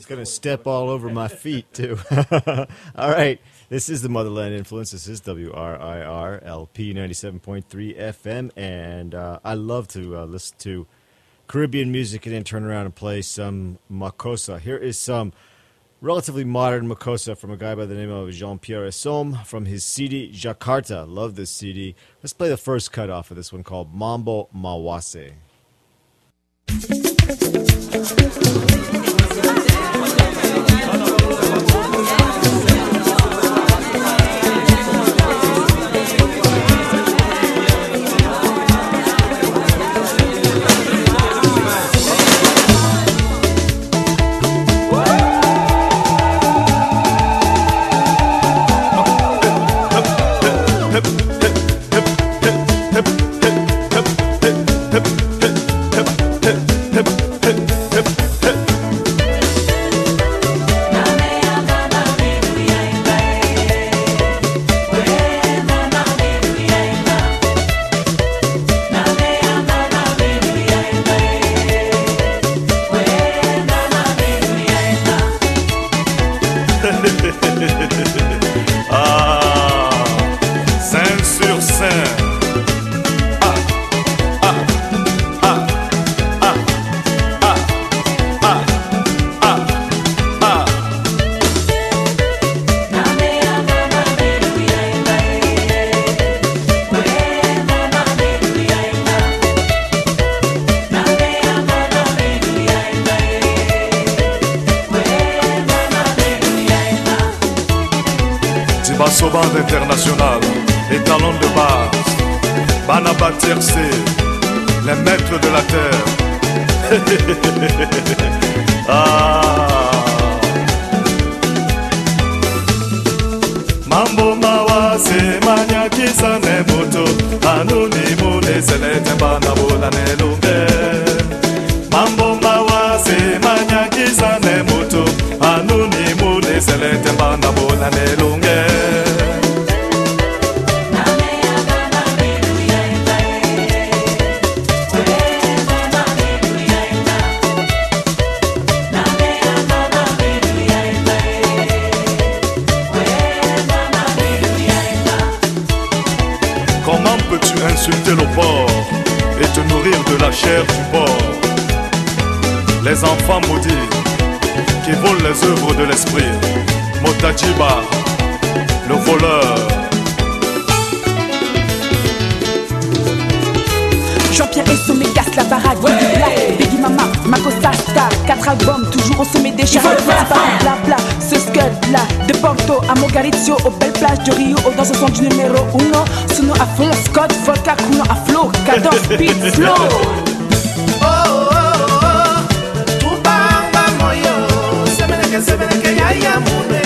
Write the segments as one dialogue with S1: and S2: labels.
S1: It's going to step all over my feet, too. All right. This is the Motherland Influence. This is WRIR-LP 97.3 FM. And I love to listen to Caribbean music and then turn around and play some Makossa. Here is some relatively modern Makossa from a guy by the name of Jean-Pierre Essom from his CD Jakarta. Love this CD. Let's play the first cut off of this one called Mambo Mawase.
S2: Bande internationale, les talents de base, Banaba Tiercé, les maîtres de la terre. Mambo Mawase, Manyakisa Nemoto, Anuni Mune Selete Banabola Nelunge. Mambo Mawase, Manyakisa Nemoto, Anuni Mune Selete Banabola Nelunge. Insulter le porc et te nourrir de la chair du porc. Les enfants maudits qui volent les œuvres de l'esprit. Motajiba, le voleur.
S3: Jean-Pierre Essom casse la baraque, ouais. Biggie Mama, Makossa Star, 4 albums, toujours au sommet des charts. C'est pas un blabla, ce scud là, de Porto à Mogarizio, aux belles plages de Rio, dans ce son du numéro 1. Suno à fond, Scott, Vodka, Kuno à flow, cadence, beat, flow.
S4: Oh, oh, oh, tu bamba moyo, sebeneke ya ya mune.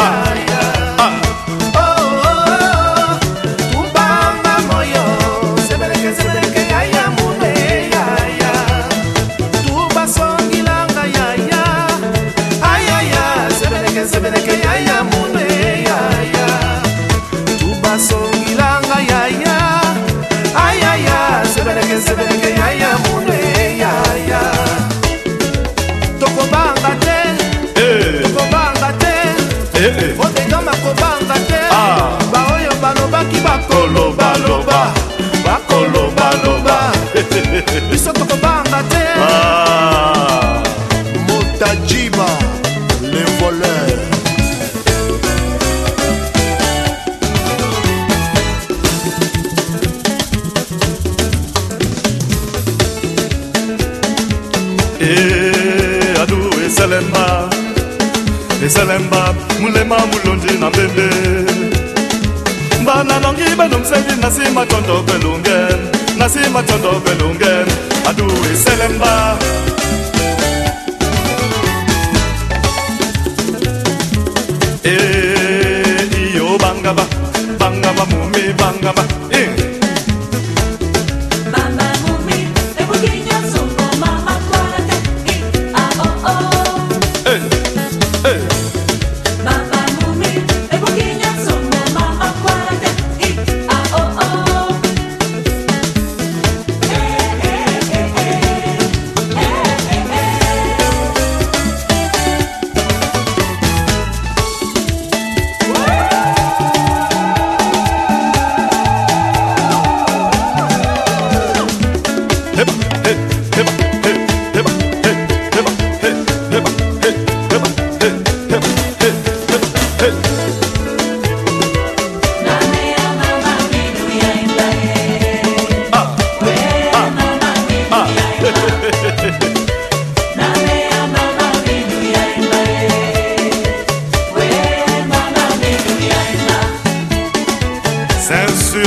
S5: Motajiba, le voleur.
S2: Adou et Salemba, Mulema Mulundi na bebe. Bana longi banum sevi nasima tondo belungen, nasima tondo belungen. Adou et Salemba. Iyo bangaba, bangaba mumi bangaba.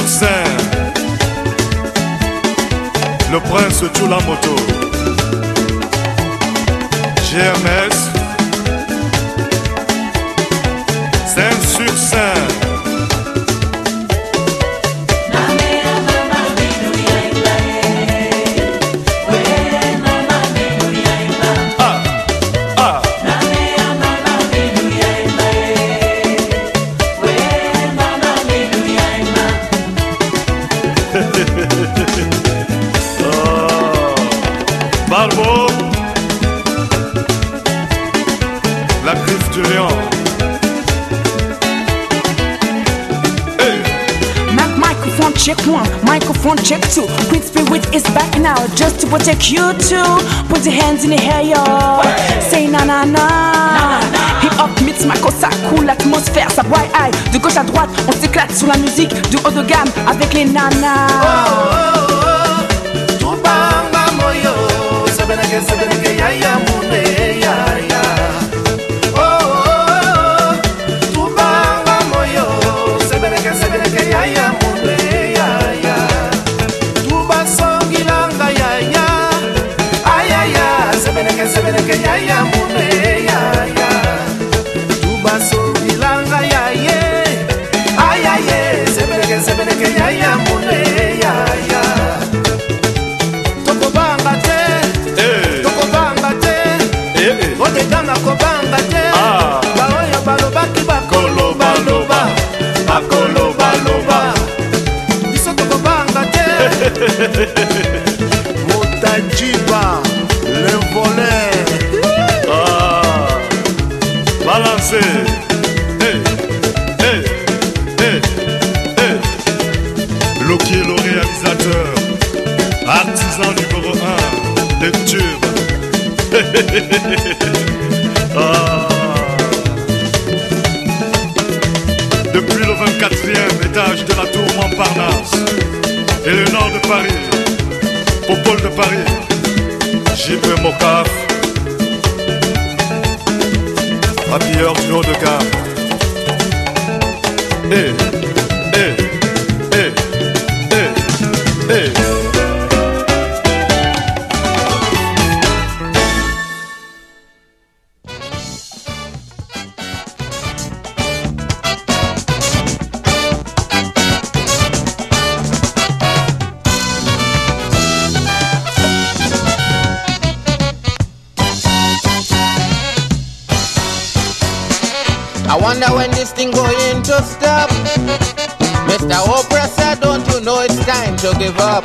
S2: sur scène, le prince Tulamoto, GMS, scène sur scène.
S4: Barbo, la griffe du lion. Hey.
S3: Microphone check 1, microphone check 2. Queen Spirit is back now, just to protect you too. Put your hands in the air, yo. Say na na na. Hip hop mix, Makossa, cool l'atmosphère, ça boit high. De gauche à droite, on s'éclate sur la musique du haut de gamme avec les nanas.
S4: Tubanga moyo, sebeneke ya ya mune ya ya. Tubanga moyo, sebeneke ya ya mune ya ya. Tuba songilanga ya ya. Ay ay ya, sebeneke ya ya mune ya ya. Tuba songilanga ya ye. Ay ay ye, sebeneke ya ya mune ya ya. Odeganga kobanga te baoyo balobaki bakolobaloba bakolobaloba biso tokobanga te
S5: Motajiba, le voleur.
S2: Balancez. Hey, hey, hey, hey. Loki est le réalisateur, artisan numéro 1 des tubes. Depuis le 24e étage de la tour Montparnasse et le nord de Paris, au pôle de Paris, JP Mocaf, habilleur du haut de gamme. Eh, eh, eh, eh, eh.
S6: I wonder when this thing going to stop. Mr. Oppressor, don't you know it's time to give up?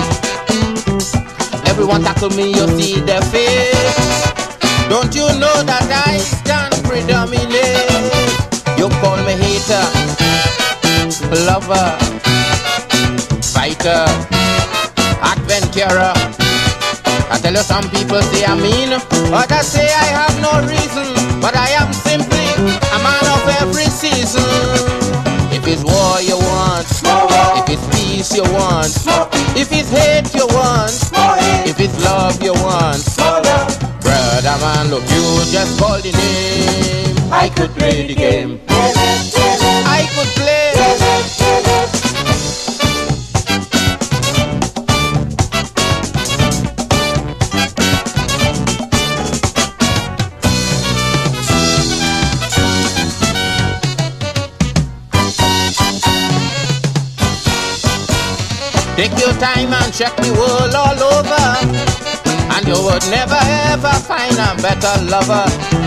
S6: Everyone tackle me, you see their face. Don't you know that I stand predominate? You call me hater, lover, fighter, adventurer. I tell you, some people say I'm mean, others say I have no reason, but I am simply a man of every season. If it's war you want, if it's peace you want, if it's hate you want, if it's love you want, brother man, look, you just call the name. I could play the game, I could play. Take your time and check the world all over, and you would never ever find a better lover.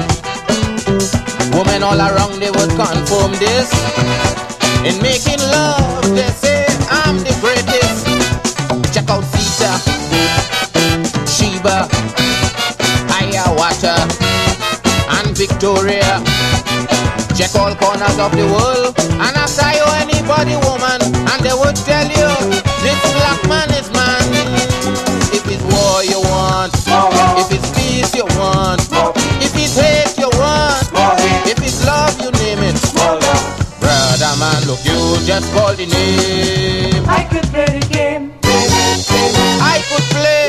S6: Women all around, they would confirm this. In making love, they say I'm the greatest. Check out Sita, Sheba, Hiawatha, and Victoria. Check all corners of the world, and ask you anybody woman, and they would tell you this black man is man. If it's war you want, if it's peace you want, if it's hate you want, if it's love you name it. Brother man, look, you just call the name.
S3: I could play the game,
S6: I could play.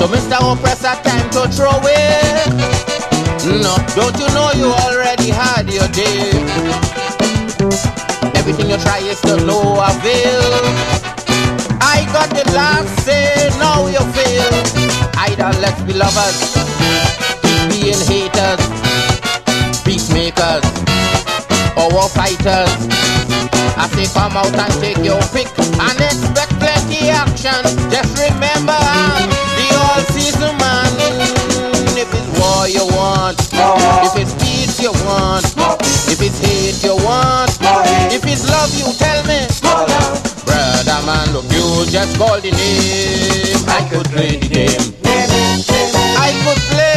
S6: So Mr. Oppressor, time to throw it. No, don't you know you already had your day? Everything you try is to no avail. I got the last say, now you fail. Either let's be lovers, being haters, peacemakers, or war fighters. I say come out and take your pick and expect plenty action. Just remember, the all-season man. If it's war you want, if it's peace you want, if it's hate you want, if it's love you tell me. Brother man, look, you just call the name. I could play the game. I could play.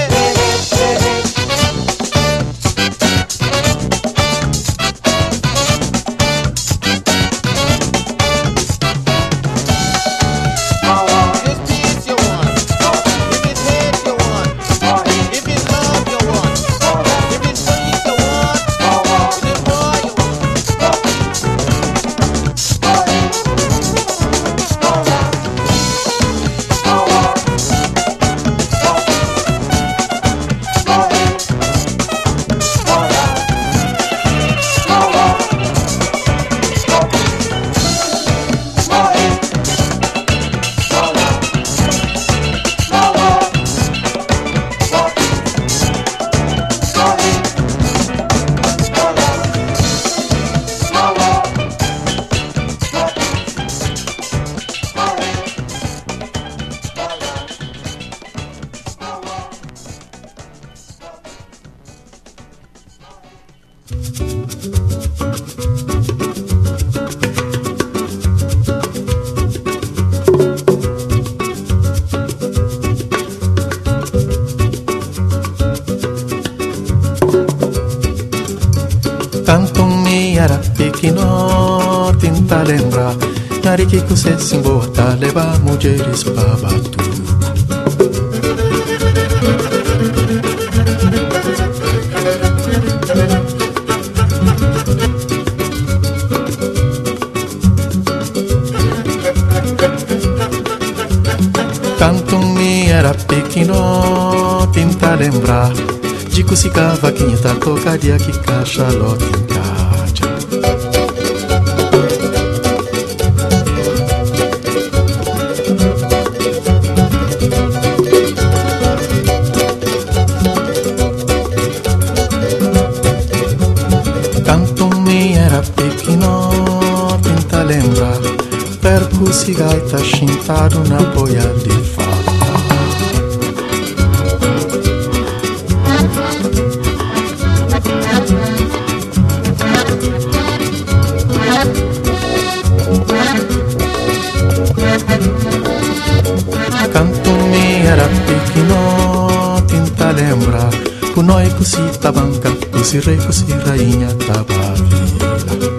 S7: Tenta lembrar, nari que você se embota, levar mulheres pra batu. Tanto me era pequeno, tenta lembrar, de que se cavaquinha tá tocaria que caixa lote em casa. Se gaita chintado na boia de fata. Canto me era pequeno, tenta lembrar, o noi cosi tabanca, cosi rei, cosi rainha tabavila.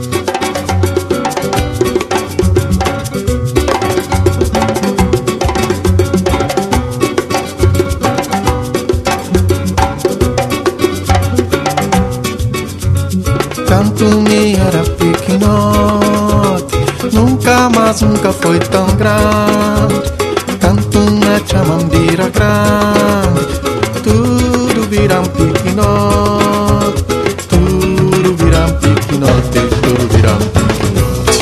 S7: Me era pequenote, nunca foi tão grande. Tanto na chamambira grande, tudo viram pequenote, tudo viram pequenote, tudo viram pequenote.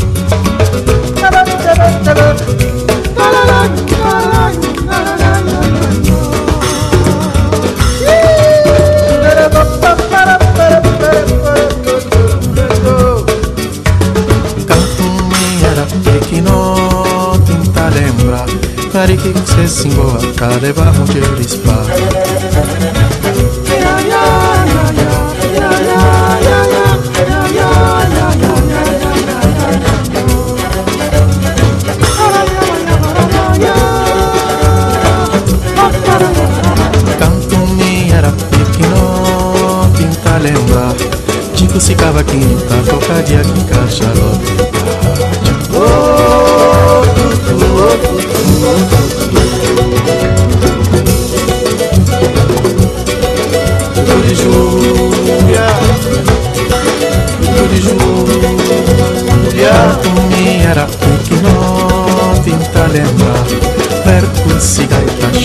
S7: Nari que você se embota, levar mulheres pra Canto me era pequeno, tenta lembrar, digo se cavaquinho tá tocaria aqui em caixa lote. Era pequeno, tenta lembrar, perco se gaita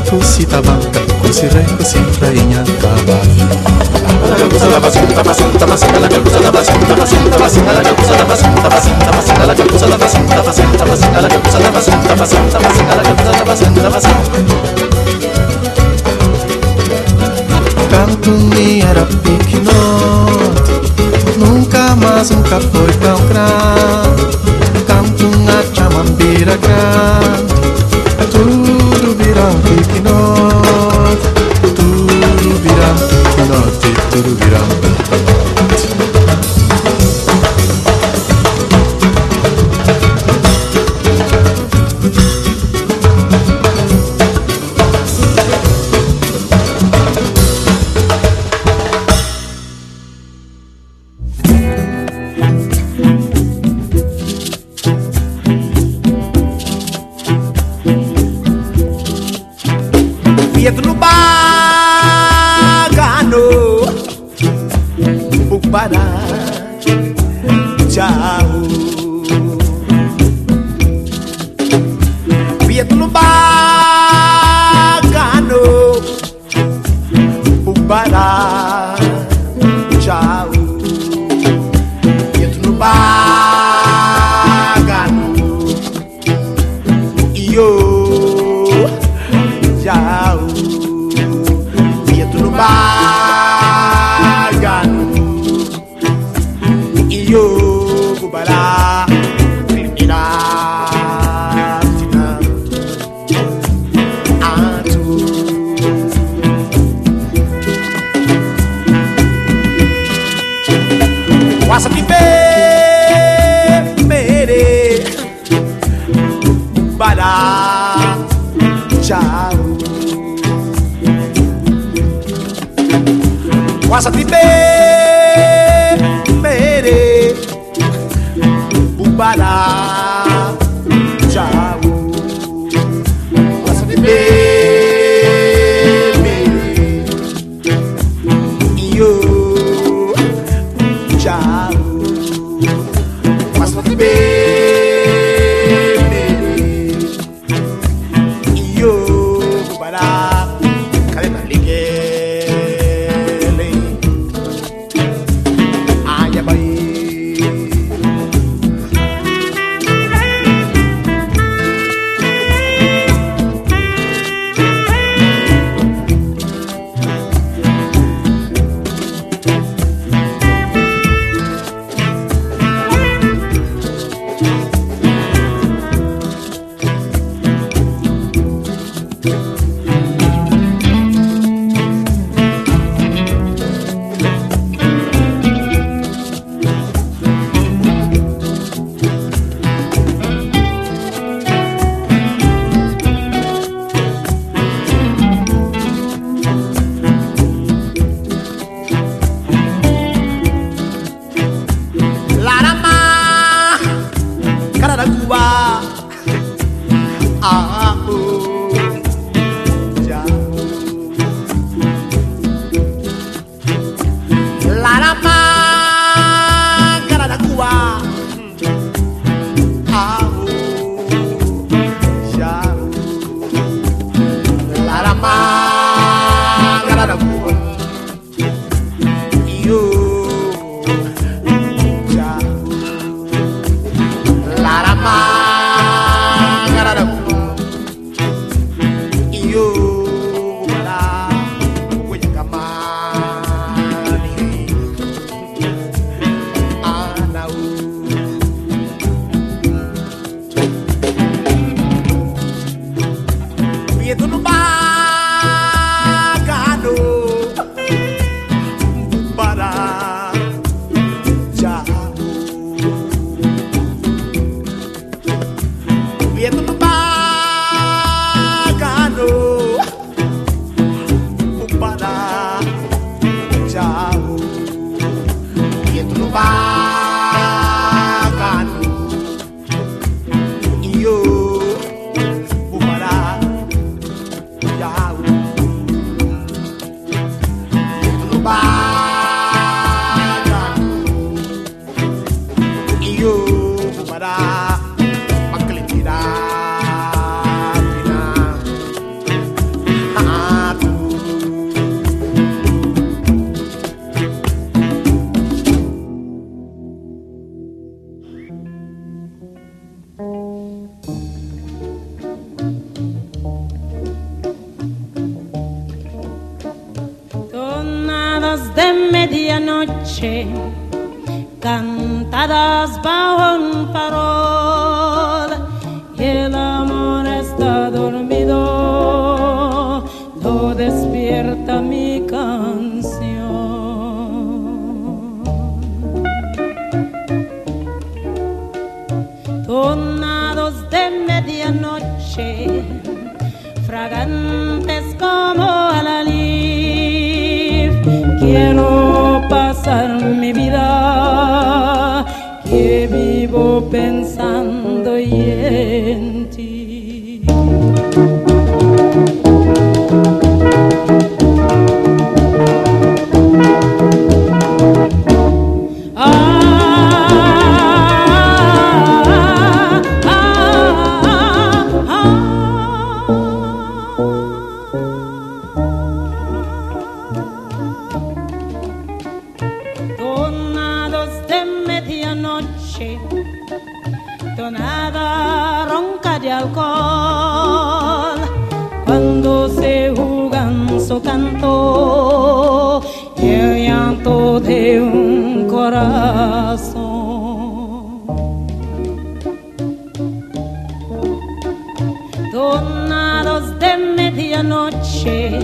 S7: kusi tabanka, kusi re, kusi rainha taba. Canto me era pequenote, nunca mais, nunca foi tão grande. Canto na chamambeira grande, tudo virá pequenote, tudo virá pequenote, tudo virá pequenote.
S4: Pietro Bagano, o Pará, tchau. Pietro Bagano, o Pará, tchau. Pietro Bagano, io, tchau. Pietro Bagano, io Bubará, Trinidadina, Atu. Wasa pipe mere, Bubará, tchau. Wasa pipe mere, Bubará, tchau. Wasa pipe mere, io, tchau. Wasa pipe mere, io, Bubará, kalena lige. Larama
S8: noche, cantadas bajo un farol, y el amor está dormido, no despierta mi canción. Tornados de medianoche, fragantes como alalif, quiero pasar mi vida, que vivo pensando y en ti. Tonada ronca de alcohol, cuando se jugan su canto y el llanto de un corazón. Tornados de medianoche,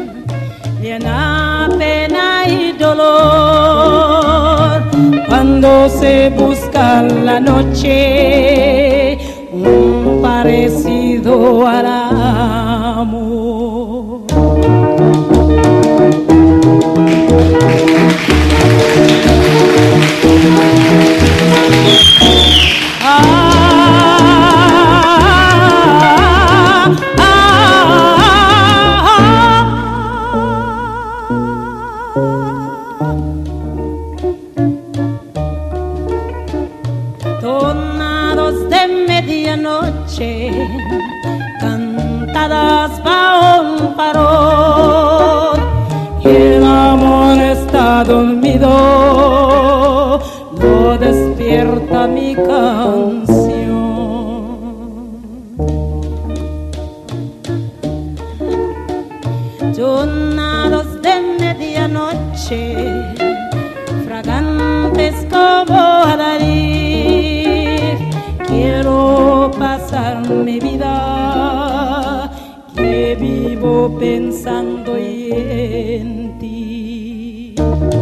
S8: llena pena y dolor, cuando se busca la noche un parecido al amor. Tornados de medianoche, cantadas bajo un farol, y el amor está dormido, no despierta mi canción. Tornados de medianoche, fragantes como alalif, quiero pasar mi vida, que vivo pensando y en ti.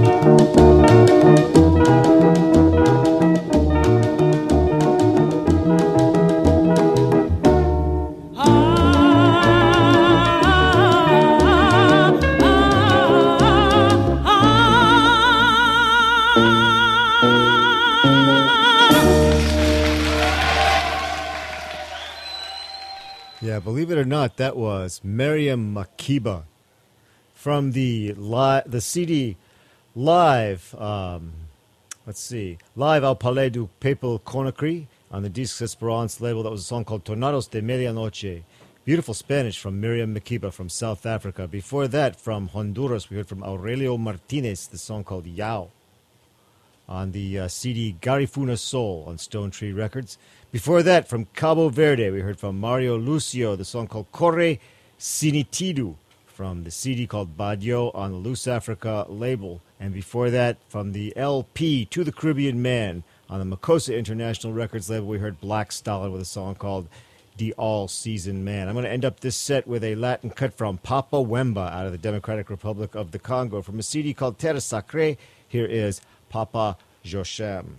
S1: Yeah, believe it or not, that was Miriam Makeba from the CD Live, let's see, Live au Palais du Peuple Conakry on the Disques Esperance label. That was a song called Tornados de Medianoche. Beautiful Spanish from Miriam Makeba from South Africa. Before that, from Honduras, we heard from Aurelio Martinez, the song called Yao on the CD Garifuna Soul on Stone Tree Records. Before that, from Cabo Verde, we heard from Mario Lucio, the song called Corre Sinitidu from the CD called Badio on the Loose Africa label. And before that, from the LP To the Caribbean Man on the Makosa International Records label, we heard Black Stalin with a song called The All Season Man. I'm going to end up this set with a Latin cut from Papa Wemba out of the Democratic Republic of the Congo from a CD called Terre Sacrée. Here is Papa Joshem.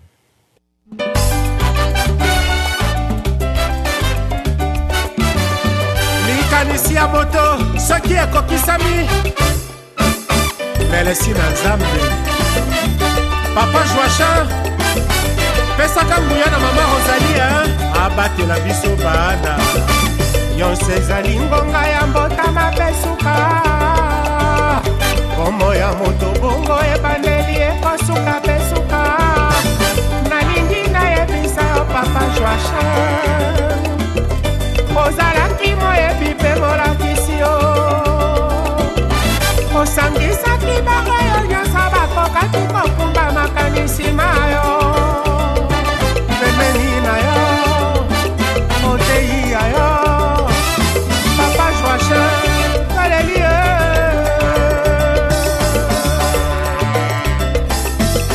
S5: likanisi ya moto soki ekokisami melesi na nzambe. Papa Joachim pesaka nguya na mama Rosalie abatela biso bana nyonso ezali ngonga ya mbotama pesuka komo ya moto bongo ebandeli ekosuka pesuka nalingi nayebisa yo Papa Joachim ozalaki moyebi mpe molakisi yo osangisaki bango yo nyonso bakokaki kokumba makanisi mayo pembeni na yo motei ya yo Papa Joachim toleli ye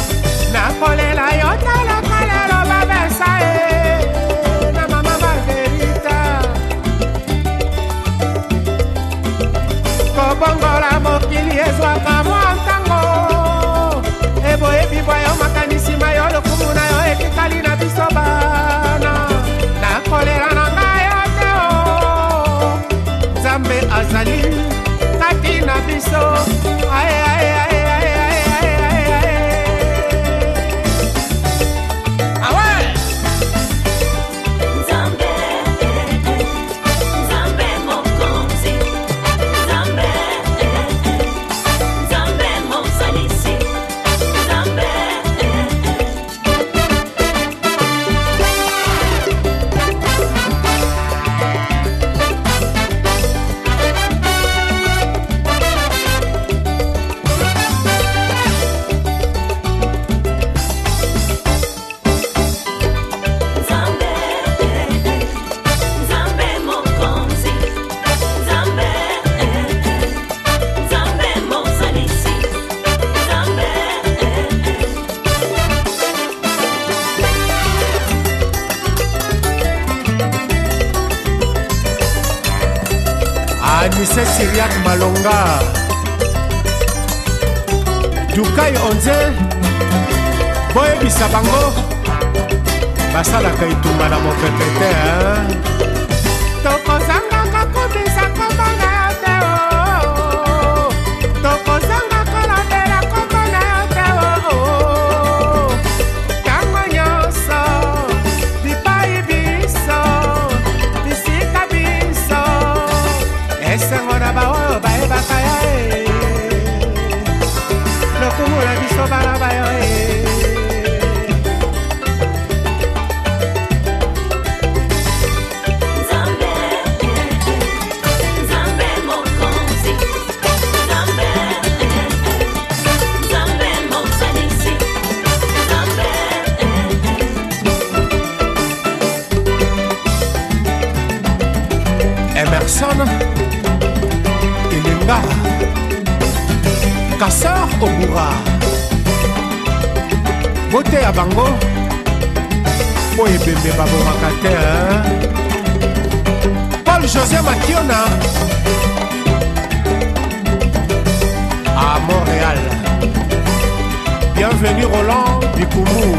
S5: biso ay ay ay ay ay ay ay awe
S9: Nzambe Nzambe mokonzi Nzambe Nzambe mosalisi Nzambe
S5: Anise Siriak Malonga Dukai Onze boyebisa bango basalaka etumba na mopepe te tokozangaka kobisa kombo na yo te tokozanga kolobela kombo na yo te ntango nyonso bipai biso bisika biso esengo na baoyo bayebaka ya lokumu na biso bana bayo Emerson Ilinga Kassar Ogura Bote ya bango po ebembe babomaka te Paul José Mationa à Montréal. Bienvenue Roland Bikoumou.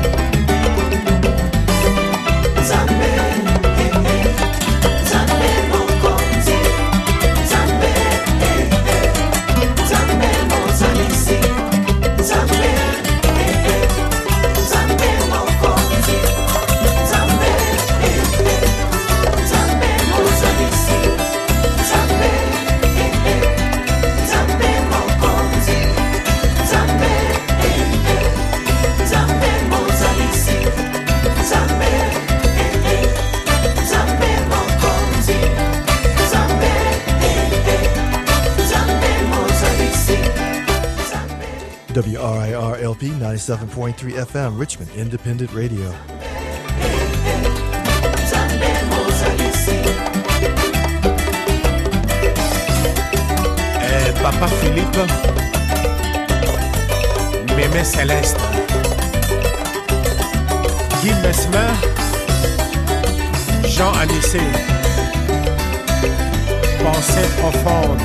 S7: WRIR-LP 97.3 FM, Richmond Independent Radio.
S5: Papa Philippe, Mémé Céleste, Guy Mesmer, Jean Anissé, Pensée profonde,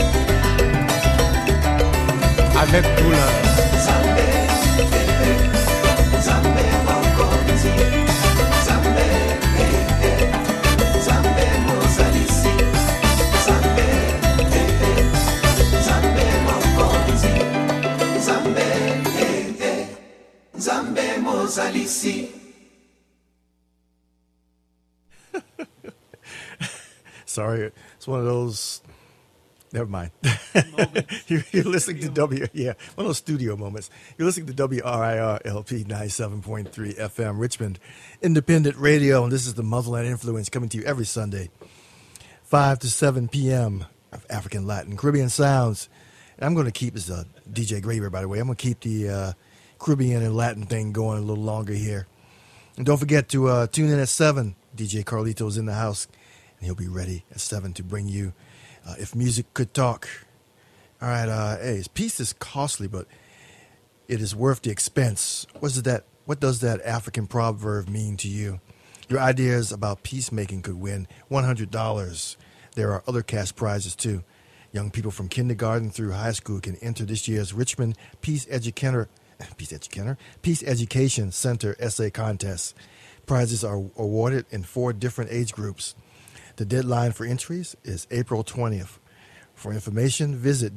S5: avec douleur.
S7: Sorry, it's one of those. Never mind. You're listening to one of those studio moments. You're listening to WRIR LP 97.3 FM, Richmond Independent Radio, and this is the Motherland Influence coming to you every Sunday, 5 to 7 p.m. of African, Latin, Caribbean sounds. And I'm going to keep this DJ Graver, by the way. I'm going to keep the Caribbean and Latin thing going a little longer here. And don't forget to tune in at 7. DJ Carlito's in the house, and he'll be ready at 7 to bring you If Music Could Talk. All right, hey, peace is costly, but it is worth the expense. What does that African proverb mean to you? Your ideas about peacemaking could win $100. There are other cash prizes, too. Young people from kindergarten through high school can enter this year's Richmond Peace Education Center essay contest. Prizes are awarded in 4 different age groups. The deadline for entries is April 20th. For information, visit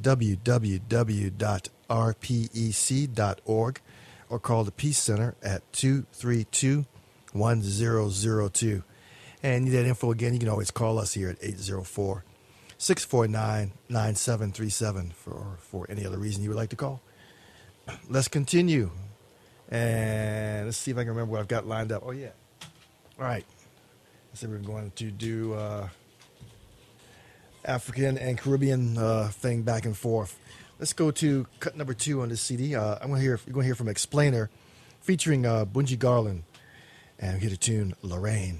S7: www.rpec.org or call the Peace Center at 232-1002. And you need that info again, you can always call us here at 804-649-9737 for any other reason you would like to call. Let's continue. And let's see if I can remember what I've got lined up. Oh, yeah. All right. So we're going to do African and Caribbean thing back and forth. Let's go to cut number 2 on this CD. You're going to hear from Explainer featuring Bunji Garlin. And we get a tune, Lorraine.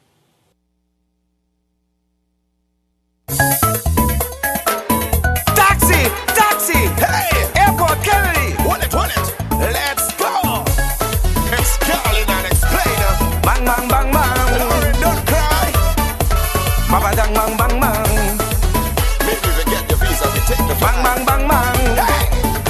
S4: Taxi, hey, Airport Kennedy. Want it, let's go. Explain and Explainer. Bang, bang, bang, bang. Lauren, don't cry. Baba dang, bang, bang, bang. Maybe we get your visa, we take the bang, bang, bang, bang. Hey.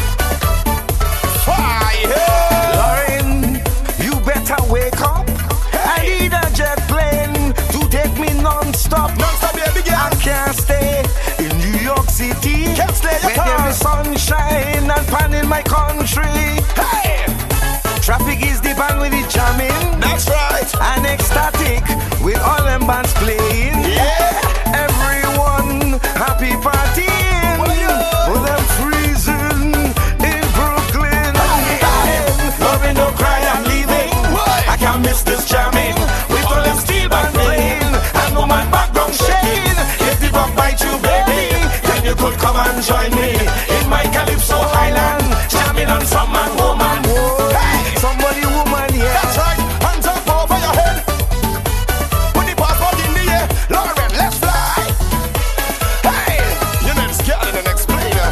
S4: Fire. Lauren, you better wake up. Hey. I need a jet plane to take me non-stop. Non-stop, baby girl. I can't stay in New York City. Can't stay your car. There is sunshine and pan in my country. Hey. Traffic is deep and with it jamming. That's right. And ecstatic with all them bands playing. Yeah. Everyone happy partying. Well, them freezing in Brooklyn. Loving, don't cry, I'm leaving. I can't miss this jamming with all them steel band playing and woman background shaking. If the bug bite you, baby, then you could come and join me in my Calypso Highland, jamming on some man, woman. Hey, somebody, woman, yeah. That's right. Hands up over your head. Put the passport in the air. Lauren, let's fly. Hey, your name's Garlin and Explainer.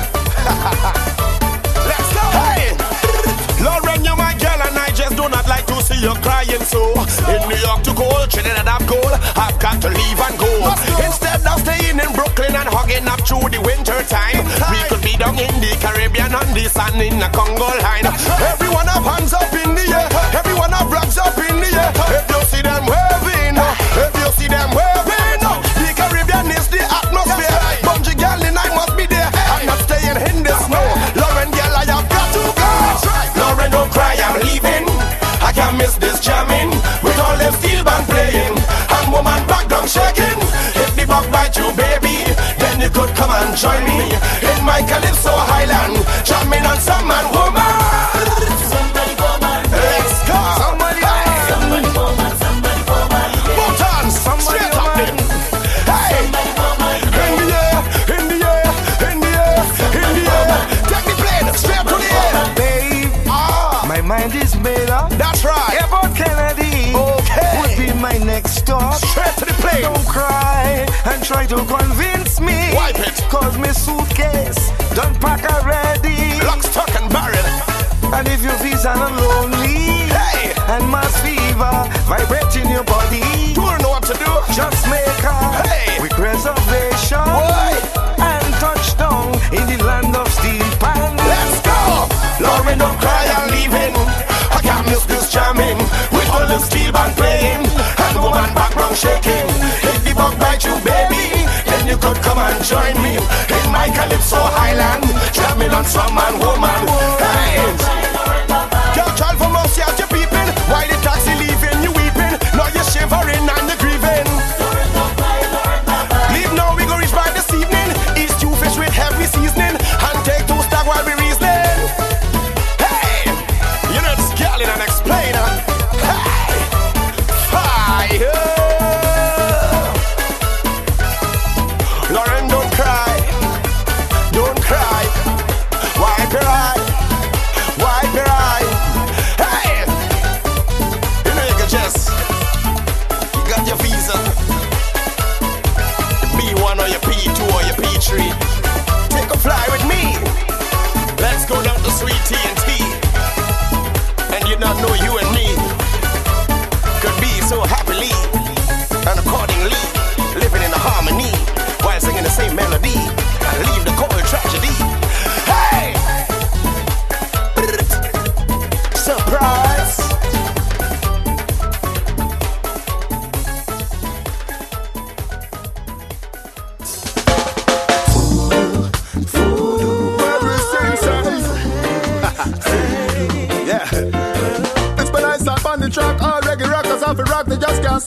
S4: Let's go. Hey, Lauren, you're my girl and I just do not like to see you crying. So in New York to cold, Trinidad I'm cold. I've got to leave and go. Instead of staying in Brooklyn and hugging up through the winter time, we could be down in the Caribbean on the sun in the Congo line. Everyone have hands up in the air. Everyone have flags up in the air. If you see them waving, if you see them waving, the Caribbean is the atmosphere. Bunji Garlin, I must be there. I'm not staying in the snow. Lauren, girl, I have got to go. Lauren, don't cry, I'm leaving. I can't miss this jamming with all them steel band playing and woman background shaking. If the bug bite you, baby, then you could come and join me in my Calypso Highland, jamming on some man, woman. Somebody, woman, let's go. Somebody, somebody, woman, somebody, woman. Both hands, straight up then. Hey, in the air, in the air, in the air, in the air. Take the plane straight to the air, babe. My mind is made up. That's right. Airport Kennedy. Okay. Would be my next stop. Straight to the plane. Don't cry and try to convince me. Wipe it. Cause my suitcase done pack already. Lock, stock and barrel. And if your visa not lonely, hey, and mass fever vibrating your body, you don't know what to do. Just make a quick reservation. Boy. And touch down in the land of steel pan. Let's go. Lauren, don't cry, I'm leaving. I can't miss this jamming with all the steel band playing and woman background shaking. If the bug bite you, baby, then you could come and join me in my Calypso Highland, jamming on some man, woman. Hey, can't try for mercy as you're peeping. Why the taxi leaving, you weeping? Now you're shivering and you're grieving. Leave now, we go reach by this evening. Eat stew fish with heavy seasoning and take 2 stag while we reasoning. Hey, you know it's Garlin and Explainer. Hey, fire. Lauren, don't cry. Don't cry. Why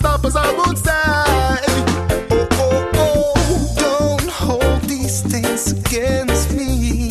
S10: tough as I would say. Don't hold these things against me.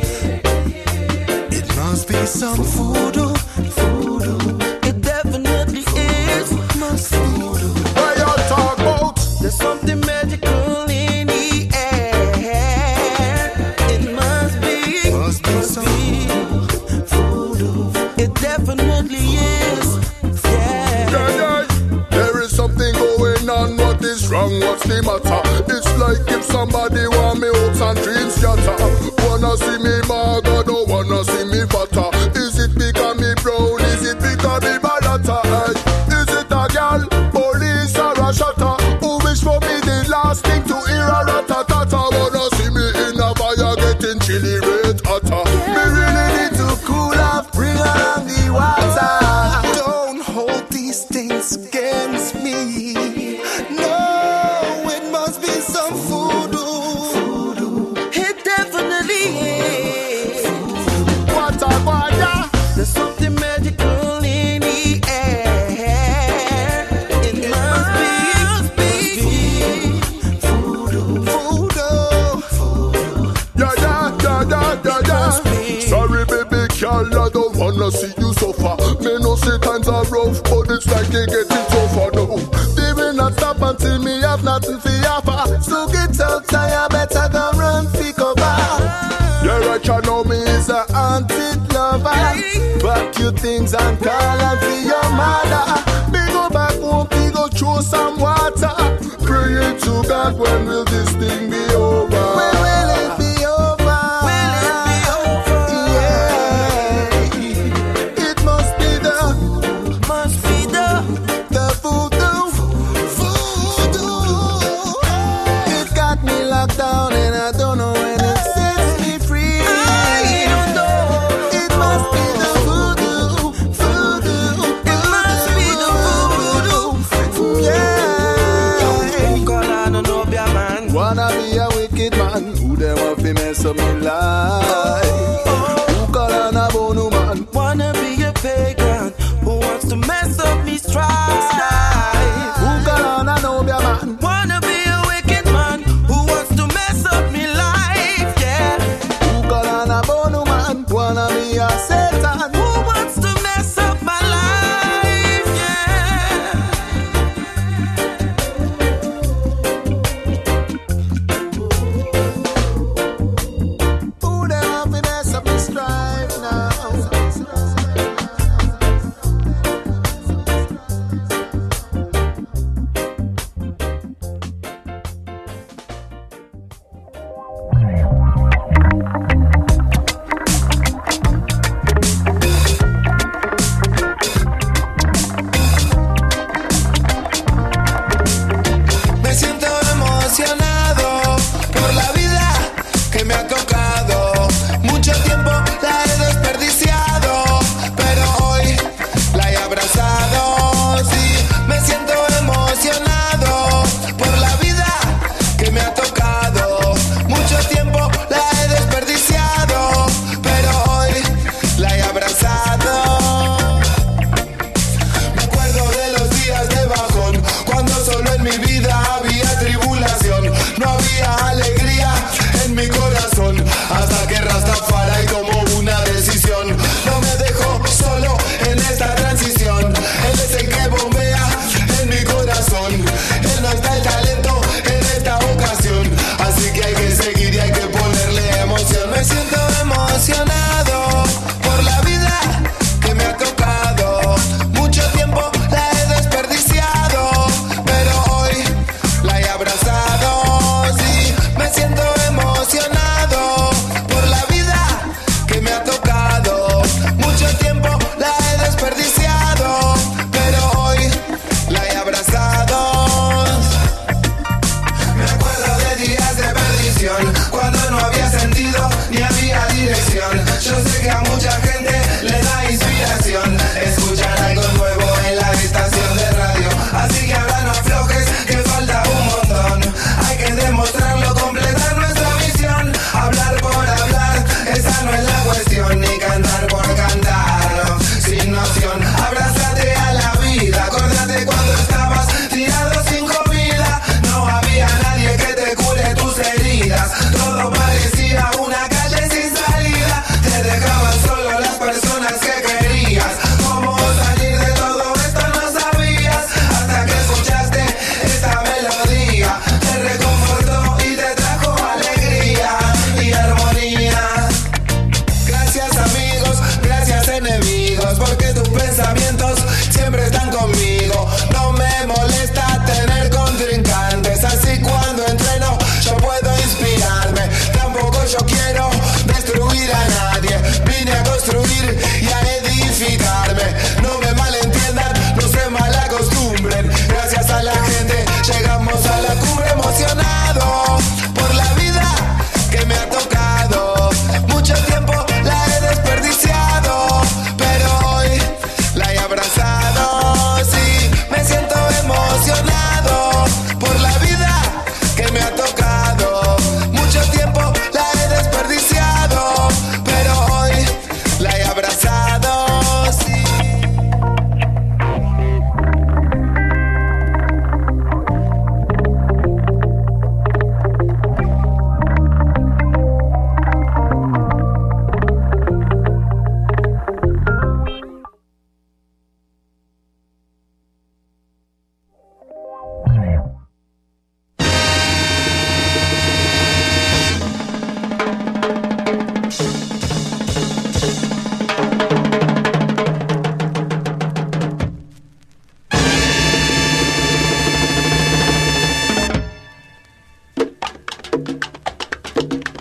S10: It must be some voodoo. It definitely is. Must be. What you talk about? There's something magical in the air. It must be some voodoo. It definitely is. Yeah. There is something going on. What is wrong? What's the matter? It's like if somebody want me hopes and dreams scatter. Wanna see me maga, don't wanna see me fatter. Is it because me brown? Is it because me balata? Is it a girl, police or a shutter? Who wish for me the last thing to hear a rat-a-tat-a? Wanna see me in a fire getting chilly red hotter? Me really need to cool off, bring along the water. Don't hold these things against me. No, it must be some voodoo. It definitely is. What a fire! There's something magical in the air. It must be voodoo. Yeah. Sorry, baby girl, I don't wanna see you suffer. Me know say times are rough, but it's like they getting tougher now. They will not stop until me have nothing for offer. So get out, I better go run for cover. Yeah, right, you know me is a haunted lover. But you things and call and for your mother. Me go back home, me go throw some water. Pray to God, when will this thing be over? When will it be over? Will it be over? Yeah. It must be the voodoo. It got me locked down and I don't know when it sets me free. I don't know. It must be the voodoo. It must be the voodoo. Yeah. Wanna be a wicked man who they want to mess up me life. Who call on a bonu man? Wanna be a pagan who wants to mess up me strife. Who call on a nobia man? Wanna be a wicked man who wants to mess up me life. Yeah. Who call on a bonu man? Wanna be a Satan who wants to mess up my life. Yeah. Who they want to mess up me strife now? Me siento emocionado por la vida que me ha tocado. Mucho tiempo la he desperdiciado, pero hoy la he abrazado. Sí, me siento emocionado por la vida que me ha tocado. Mucho tiempo la he desperdiciado, pero hoy la he abrazado. Me acuerdo de los días de bajón, cuando solo en mi vida había tribulación. No había alegría en mi corazón, hasta que Rastafari tomó una decisión. No me dejó solo en esta transición. Él es el que bombea en mi corazón. Él nos da el talento en esta ocasión, así que hay que seguir y hay que ponerle emoción. Me siento emocionado por la vida que me ha tocado. Mucho tiempo la he desperdiciado, pero hoy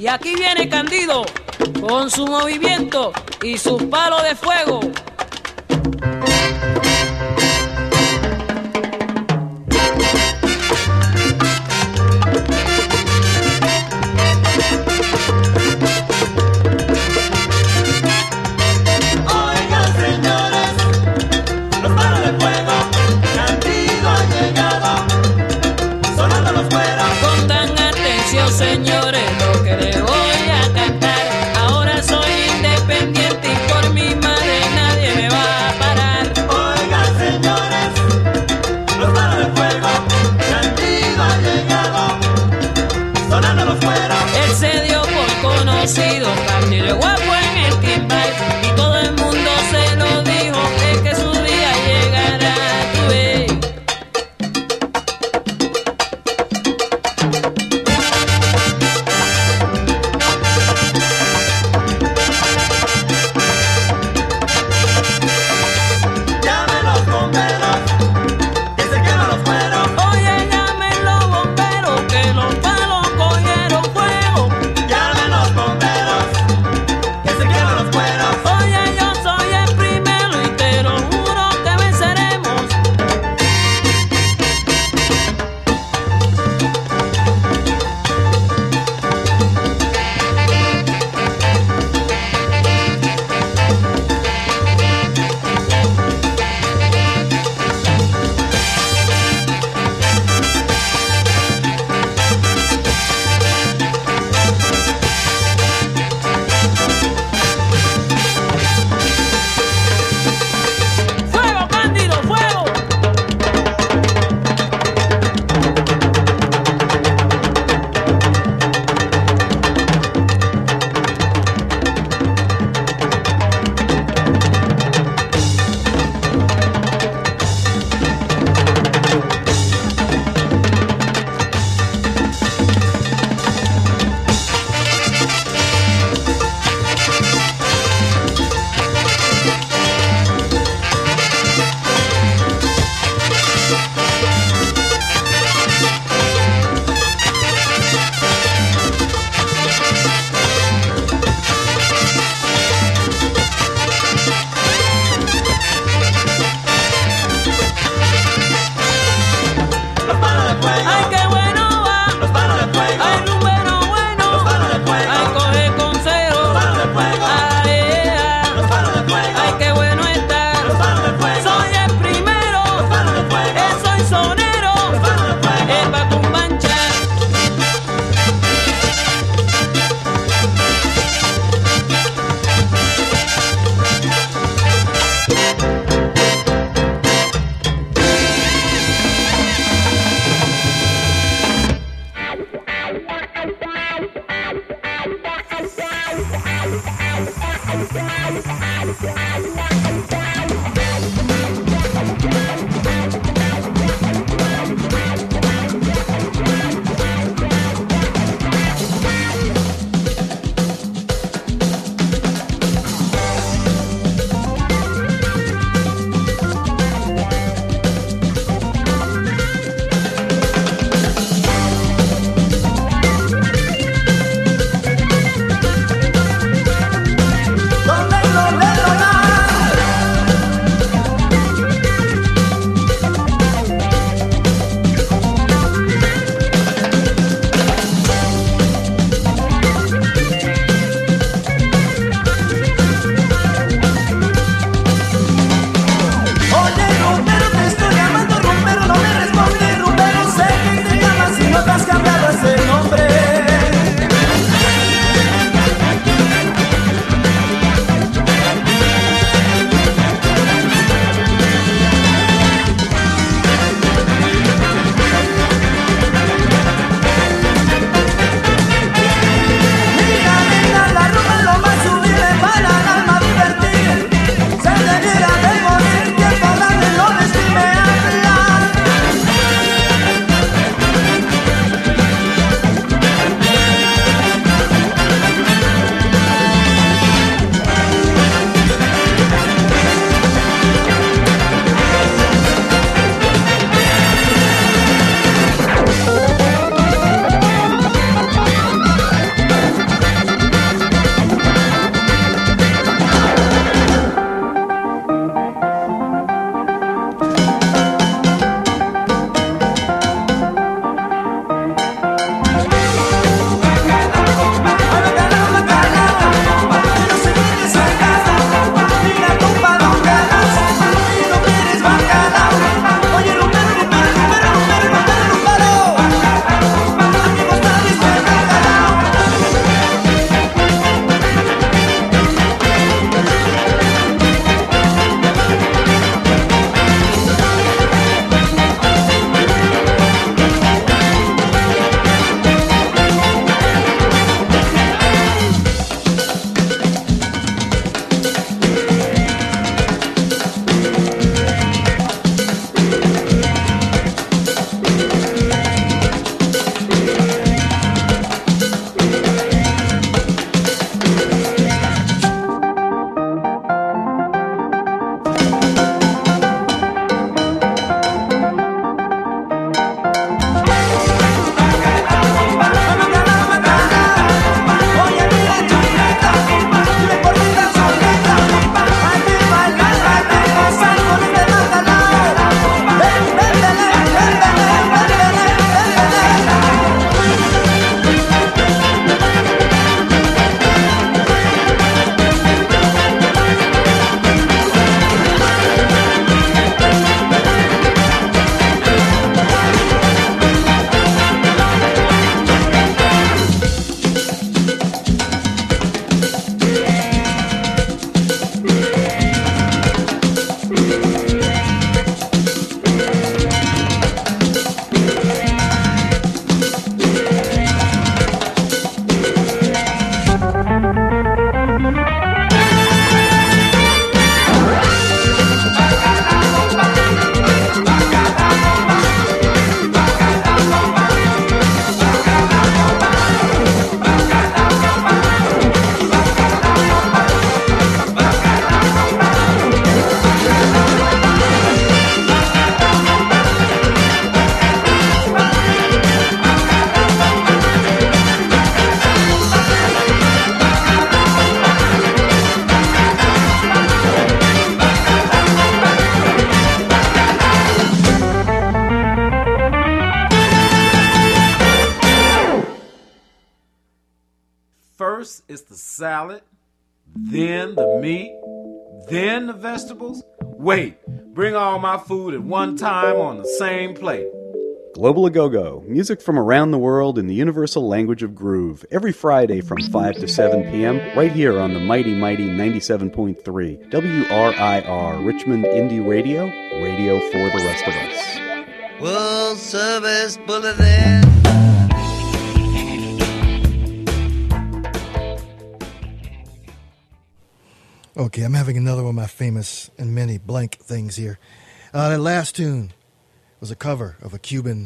S11: Y aquí viene Candido con su movimiento y sus palos de fuego. Señores, lo que le voy a cantar. Ahora soy independiente y por mi madre nadie me va a parar.
S12: Oigan, señores, los palos de fuego, Candido ha llegado, sonando los fuera.
S11: Él se dio por conocido, Candido es guapo en el timbal, y todo el mundo se lo dijo, es que su día llegará, tú ves.
S13: First, it's the salad, then the meat, then the vegetables. Wait, bring all my food at one time on the same plate.
S14: Global A-Go-Go, music from around the world in the universal language of groove, every Friday from 5 to 7 p.m., right here on the mighty 97.3 WRIR, Richmond Indie Radio, radio for the rest of us.
S12: World Service Bulletin.
S7: Okay, I'm having another one of my famous and many blank things here. That last tune was a cover of a Cuban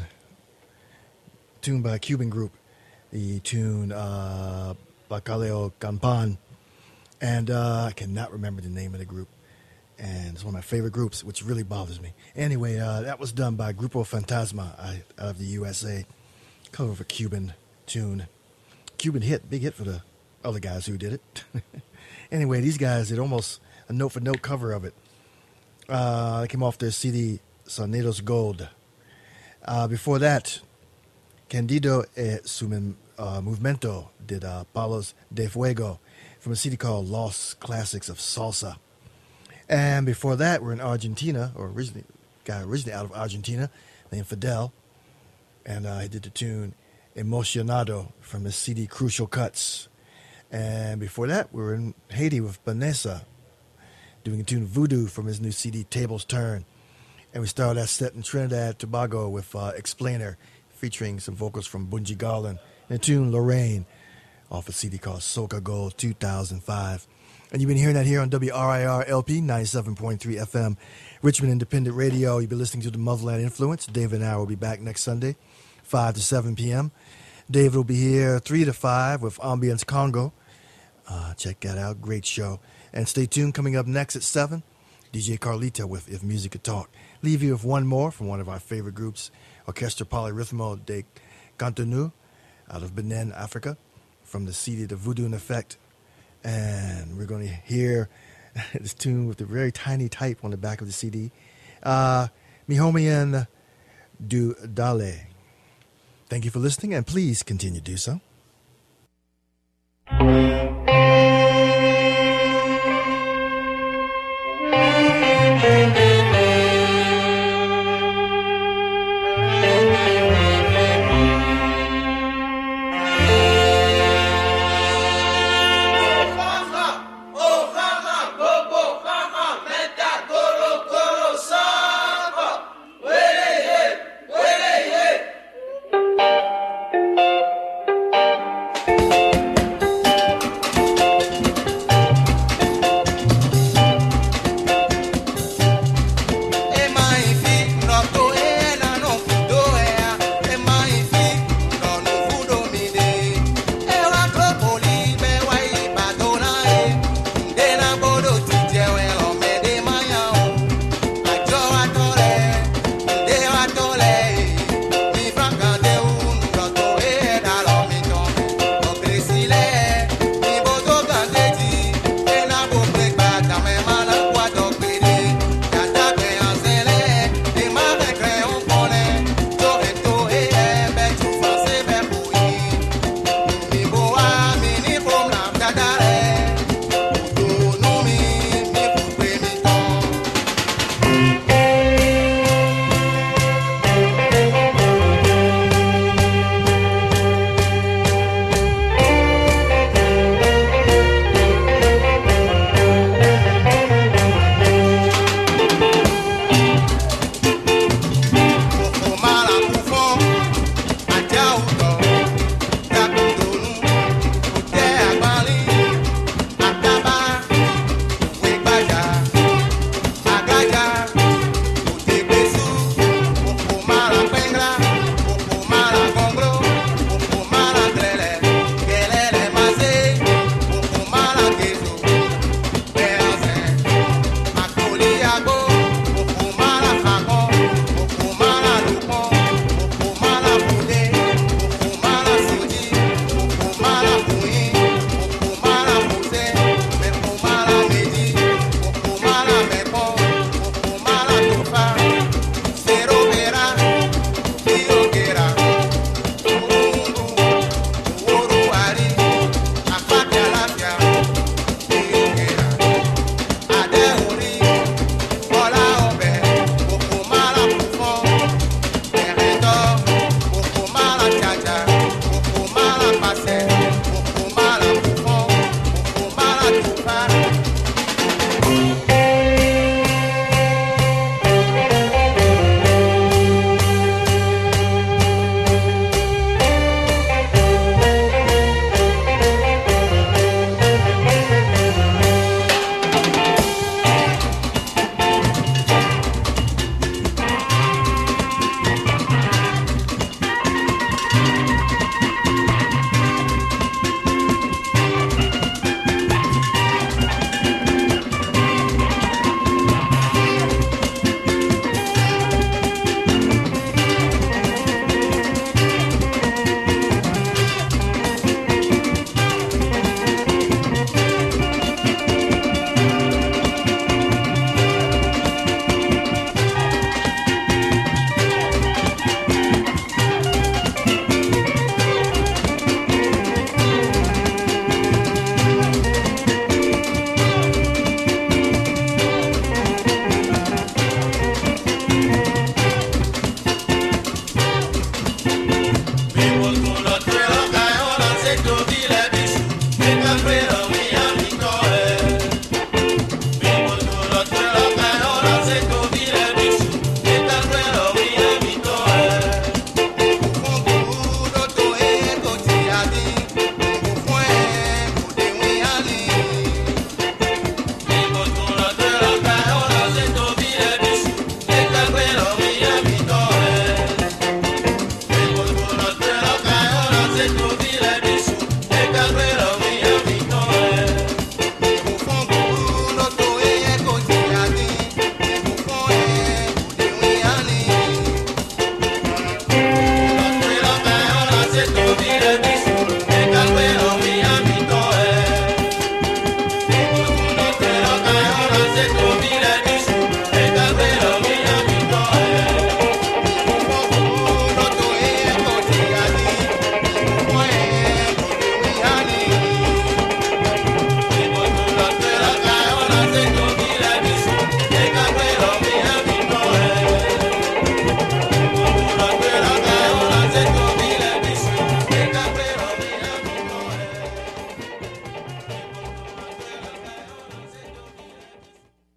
S7: tune by a Cuban group, the tune Bacalao Campan, and I cannot remember the name of the group, and it's one of my favorite groups, which really bothers me. Anyway, that was done by Grupo Fantasma out of the USA, cover of a Cuban tune. Cuban hit, big hit for the other guys who did it. Anyway, these guys did almost a note-for-note cover of it. It came off their CD, Sonidos Gold. Before that, Candido e su Movimento did Palos de Fuego from a CD called Lost Classics of Salsa. And before that, we're in Argentina, or originally out of Argentina, named Fidel. And he did the tune Emocionado from his CD Crucial Cuts. And before that, we were in Haiti with Vanessa, doing a tune Voodoo from his new CD, Tables Turn. And we started that set in Trinidad, Tobago with Explainer, featuring some vocals from Bunji Garlin, and a tune Lorraine, off a CD called Soca Gold 2005. And you've been hearing that here on WRIR LP 97.3 FM, Richmond Independent Radio. You've been listening to the Motherland Influence. David and I will be back next Sunday, 5 to 7 p.m. David will be here 3 to 5 with Ambience Congo. Check that out. Great show. And stay tuned. Coming up next at 7, DJ Carlita with If Music Could Talk. Leave you with one more from one of our favorite groups, Orchestra Polyrhythmo de Contenu, out of Benin, Africa, from the CD The Voodoo in Effect. And we're going to hear this tune with the very tiny type on the back of the CD. Mihomien du Dale. Thank you for listening, and please continue to do so.